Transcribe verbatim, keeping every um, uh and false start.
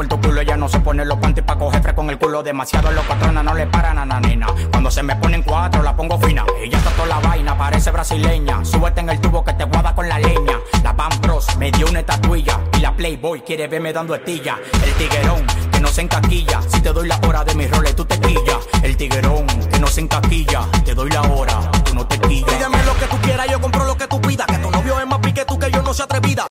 por tu culo. Ella no se pone los panties pa' coger fresco con el culo. Demasiado locotrona, no le paran a nanina. Cuando se me ponen cuatro, la pongo fina. Ella está toda la vaina, parece brasileña. Súbete en el tubo que te guada con la leña. La Van Bros me dio una estatuilla. Y la Playboy quiere verme dando estilla. El tiguerón que no se encaquilla. Si te doy la hora de mis roles, tú te quillas. El tiguerón que no se encaquilla. Te doy la hora, tú no te quillas. Pídeme lo que tú quieras, yo compro lo que tú pidas. Que tu novio es más pique tú que yo no se atrevida.